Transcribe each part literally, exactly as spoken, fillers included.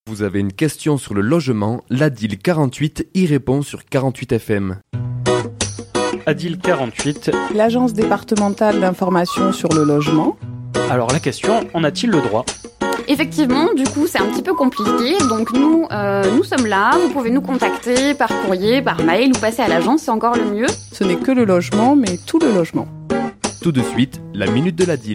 Vous avez une question sur le logement, l'Adil quarante-huit y répond sur quarante-huit F M. Adil quarante-huit. L'agence départementale d'information sur le logement. Alors la question, en a-t-il le droit ? Effectivement, du coup, c'est un petit peu compliqué. Donc nous, euh, nous sommes là. Vous pouvez nous contacter par courrier, par mail ou passer à l'agence, c'est encore le mieux. Ce n'est que le logement, mais tout le logement. Tout de suite, la minute de l'Adil.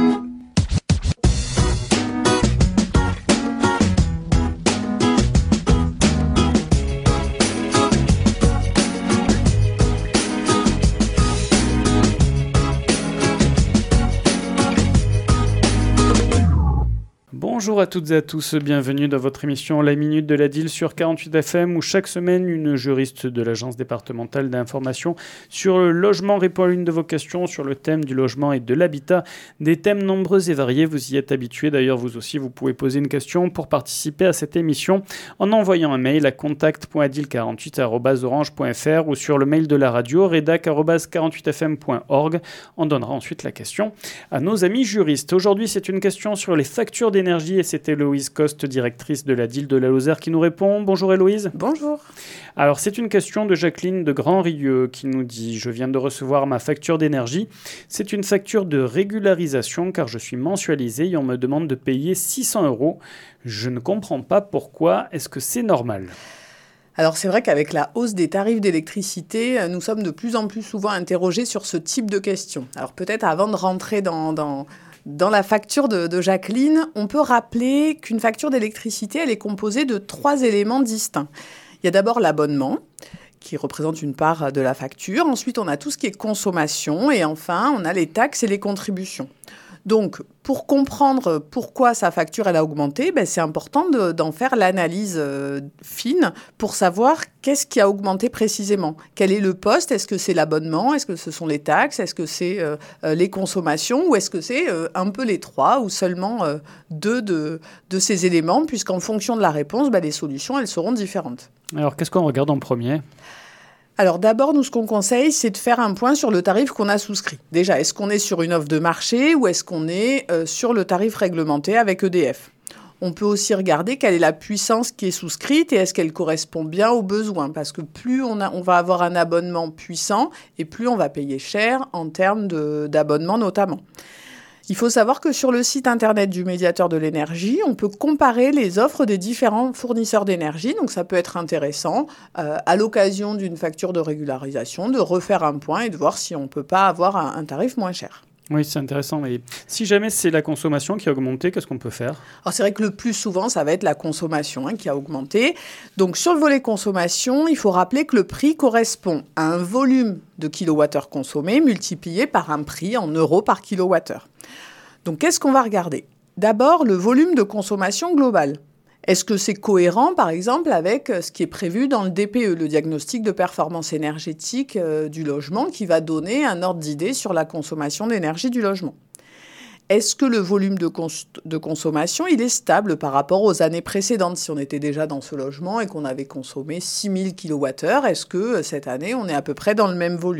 Bonjour à toutes et à tous, bienvenue dans votre émission La Minute de l'Adil sur quarante-huit F M où chaque semaine une juriste de l'agence départementale d'information sur le logement répond à l'une de vos questions sur le thème du logement et de l'habitat. Des thèmes nombreux et variés, vous y êtes habitués. D'ailleurs vous aussi vous pouvez poser une question pour participer à cette émission en envoyant un mail à contact point adil quarante-huit arobase orange point f r ou sur le mail de la radio rédac arobase quarante-huit f m point org. On donnera ensuite la question à nos amis juristes. Aujourd'hui c'est une question sur les factures d'énergie et c'est Héloïse Coste, directrice de la D I L de la Lozère, qui nous répond. Bonjour Héloïse. Bonjour. Alors c'est une question de Jacqueline de Grand-Rieux qui nous dit « Je viens de recevoir ma facture d'énergie. C'est une facture de régularisation car je suis mensualisée et on me demande de payer six cents euros. Je ne comprends pas pourquoi. Est-ce que c'est normal ?» Alors c'est vrai qu'avec la hausse des tarifs d'électricité, nous sommes de plus en plus souvent interrogés sur ce type de questions. Alors peut-être avant de rentrer dans... dans... Dans la facture de, de Jacqueline, on peut rappeler qu'une facture d'électricité, elle est composée de trois éléments distincts. Il y a d'abord l'abonnement, qui représente une part de la facture. Ensuite, on a tout ce qui est consommation. Et enfin, on a les taxes et les contributions. Donc, pour comprendre pourquoi sa facture elle a augmenté, ben, c'est important de, d'en faire l'analyse euh, fine pour savoir qu'est-ce qui a augmenté précisément. Quel est le poste ? Est-ce que c'est l'abonnement ? Est-ce que ce sont les taxes ? Est-ce que c'est euh, les consommations ? Ou est-ce que c'est euh, un peu les trois ou seulement euh, deux de, de ces éléments ? Puisqu'en fonction de la réponse, ben, les solutions elles seront différentes. Alors, qu'est-ce qu'on regarde en premier ? Alors d'abord, nous, ce qu'on conseille, c'est de faire un point sur le tarif qu'on a souscrit. Déjà, est-ce qu'on est sur une offre de marché ou est-ce qu'on est euh, sur le tarif réglementé avec E D F ? On peut aussi regarder quelle est la puissance qui est souscrite et est-ce qu'elle correspond bien aux besoins. Parce que plus on, a, on va avoir un abonnement puissant et plus on va payer cher en termes de, d'abonnement notamment. Il faut savoir que sur le site internet du médiateur de l'énergie, on peut comparer les offres des différents fournisseurs d'énergie. Donc ça peut être intéressant, euh, à l'occasion d'une facture de régularisation, de refaire un point et de voir si on ne peut pas avoir un, un tarif moins cher. Oui, c'est intéressant. Mais si jamais c'est la consommation qui a augmenté, qu'est-ce qu'on peut faire ? Alors c'est vrai que le plus souvent, ça va être la consommation hein, qui a augmenté. Donc sur le volet consommation, il faut rappeler que le prix correspond à un volume de kilowattheure consommé multiplié par un prix en euros par kilowattheure. Donc qu'est-ce qu'on va regarder ? D'abord, le volume de consommation globale. Est-ce que c'est cohérent, par exemple, avec ce qui est prévu dans le D P E, le diagnostic de performance énergétique euh, du logement, qui va donner un ordre d'idée sur la consommation d'énergie du logement ? Est-ce que le volume de, cons- de consommation, il est stable par rapport aux années précédentes ? Si on était déjà dans ce logement et qu'on avait consommé six mille kilowattheures, est-ce que cette année, on est à peu près dans le même volume ?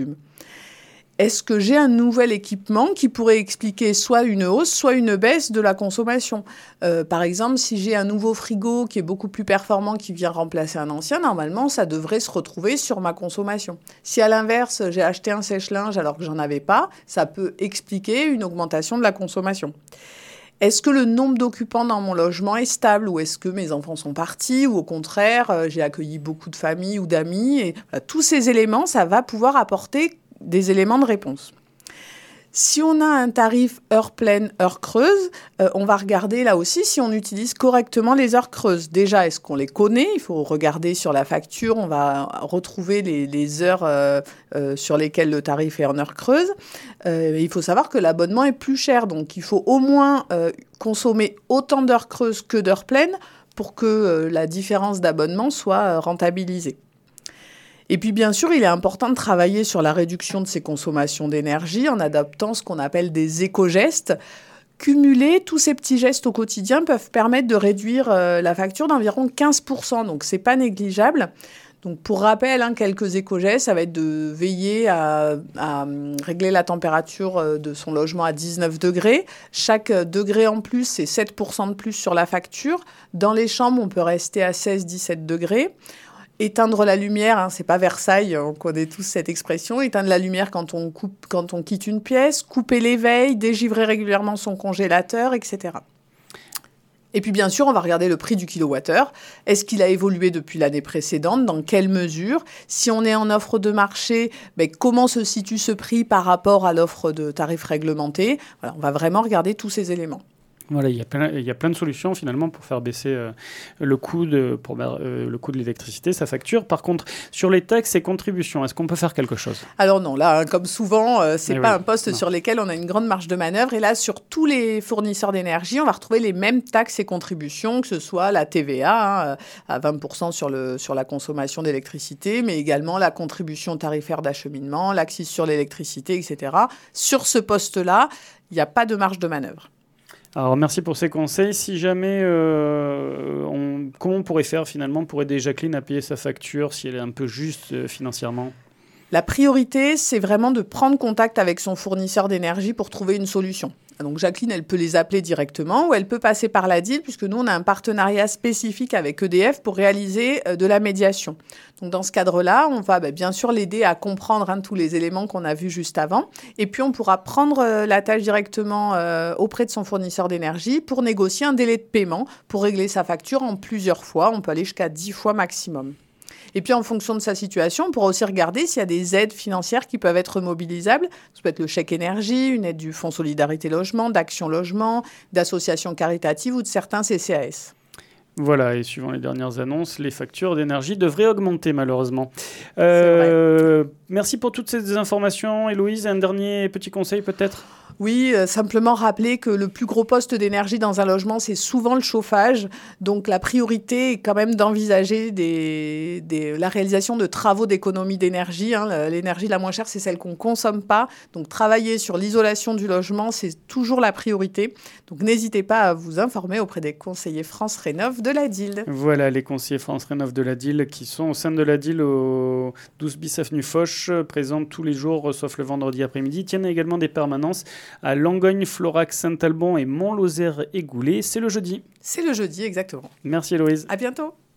Est-ce que j'ai un nouvel équipement qui pourrait expliquer soit une hausse, soit une baisse de la consommation ? euh, Par exemple, si j'ai un nouveau frigo qui est beaucoup plus performant, qui vient remplacer un ancien, normalement, ça devrait se retrouver sur ma consommation. Si à l'inverse, j'ai acheté un sèche-linge alors que j'en avais pas, ça peut expliquer une augmentation de la consommation. Est-ce que le nombre d'occupants dans mon logement est stable ou est-ce que mes enfants sont partis ou au contraire, euh, j'ai accueilli beaucoup de familles ou d'amis et, voilà, tous ces éléments, ça va pouvoir apporter des éléments de réponse. Si on a un tarif heure pleine, heure creuse, euh, on va regarder là aussi si on utilise correctement les heures creuses. Déjà, est-ce qu'on les connaît ? Il faut regarder sur la facture, on va retrouver les, les heures euh, euh, sur lesquelles le tarif est en heure creuse. Euh, il faut savoir que l'abonnement est plus cher, donc il faut au moins euh, consommer autant d'heures creuses que d'heures pleines pour que euh, la différence d'abonnement soit euh, rentabilisée. Et puis, bien sûr, il est important de travailler sur la réduction de ces consommations d'énergie en adoptant ce qu'on appelle des éco-gestes. Cumuler tous ces petits gestes au quotidien peuvent permettre de réduire euh, la facture d'environ quinze pour cent, donc c'est pas négligeable. Donc, pour rappel, hein, quelques éco-gestes, ça va être de veiller à, à régler la température de son logement à dix-neuf degrés. Chaque degré en plus, c'est sept pour cent de plus sur la facture. Dans les chambres, on peut rester à seize à dix-sept degrés. Éteindre la lumière, hein, c'est pas Versailles, on connaît tous cette expression. Éteindre la lumière quand on, coupe, quand on quitte une pièce, couper les veilles, dégivrer régulièrement son congélateur, et cetera. Et puis bien sûr, on va regarder le prix du kilowattheure. Est-ce qu'il a évolué depuis l'année précédente? Dans quelle mesure? Si on est en offre de marché, ben, comment se situe ce prix par rapport à l'offre de tarifs réglementés? Voilà, on va vraiment regarder tous ces éléments. Voilà, il y a plein, il y a plein de solutions finalement pour faire baisser euh, le coût de, pour, euh, le coût de l'électricité, sa facture. Par contre, sur les taxes et contributions, est-ce qu'on peut faire quelque chose? Alors non, là, hein, comme souvent, euh, c'est eh pas oui, un poste non. sur lequel on a une grande marge de manœuvre. Et là, sur tous les fournisseurs d'énergie, on va retrouver les mêmes taxes et contributions, que ce soit la T V A hein, à vingt pour cent sur, le, sur la consommation d'électricité, mais également la contribution tarifaire d'acheminement, l'accise sur l'électricité, et cetera. Sur ce poste-là, il n'y a pas de marge de manœuvre. Alors, merci pour ces conseils. Si jamais, euh, on, comment on pourrait faire finalement pour aider Jacqueline à payer sa facture si elle est un peu juste euh, financièrement? La priorité, c'est vraiment de prendre contact avec son fournisseur d'énergie pour trouver une solution. Donc Jacqueline, elle peut les appeler directement ou elle peut passer par la D I L puisque nous, on a un partenariat spécifique avec E D F pour réaliser euh, de la médiation. Donc dans ce cadre-là, on va bah, bien sûr l'aider à comprendre hein, tous les éléments qu'on a vus juste avant. Et puis, on pourra prendre euh, la tâche directement euh, auprès de son fournisseur d'énergie pour négocier un délai de paiement pour régler sa facture en plusieurs fois. On peut aller jusqu'à dix fois maximum. Et puis, en fonction de sa situation, on pourra aussi regarder s'il y a des aides financières qui peuvent être mobilisables. Ça peut être le chèque énergie, une aide du Fonds Solidarité Logement, d'Action Logement, d'associations caritatives ou de certains C C A S. Voilà, et suivant les dernières annonces, les factures d'énergie devraient augmenter malheureusement. Euh, merci pour toutes ces informations, Héloïse. Un dernier petit conseil peut-être ? Oui, euh, simplement rappeler que le plus gros poste d'énergie dans un logement, c'est souvent le chauffage. Donc la priorité est quand même d'envisager des, des, la réalisation de travaux d'économie d'énergie. Hein. L'énergie la moins chère, c'est celle qu'on ne consomme pas. Donc travailler sur l'isolation du logement, c'est toujours la priorité. Donc n'hésitez pas à vous informer auprès des conseillers France Rénov de la D I L. Voilà, les conseillers France Rénov de la D I L qui sont au sein de la D I L au douze bis avenue Foch, présents tous les jours sauf le vendredi après-midi. Ils tiennent également des permanences à Langogne, Florac, Saint-Alban et Mont-Lozère et Goulet. C'est le jeudi. C'est le jeudi, exactement. Merci Héloïse. À bientôt.